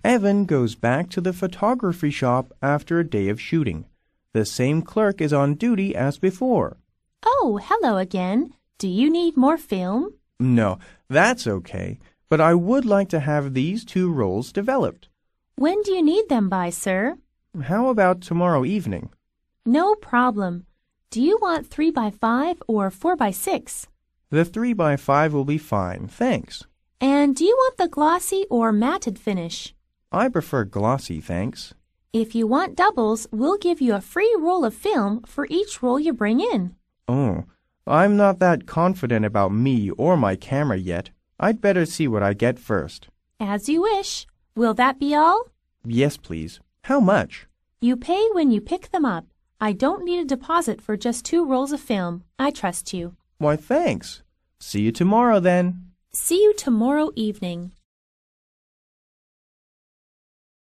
Evan goes back to the photography shop after a day of shooting. The same clerk is on duty as before. Oh, hello again. Do you need more film? No, that's okay, but I would like to have these 2 rolls developed. When do you need them by, sir? How about tomorrow evening? No problem. Do you want 3 by 5 or 4 by 6? The 3 by 5 will be fine, thanks. And do you want the glossy or matted finish? I prefer glossy, thanks. If you want doubles, we'll give you a free roll of film for each roll you bring in. Oh, I'm not that confident about me or my camera yet. I'd better see what I get first. As you wish. Will that be all? Yes, please. How much? You pay when you pick them up. I don't need a deposit for just 2 rolls of film. I trust you. Why, thanks. See you tomorrow then. See you tomorrow evening.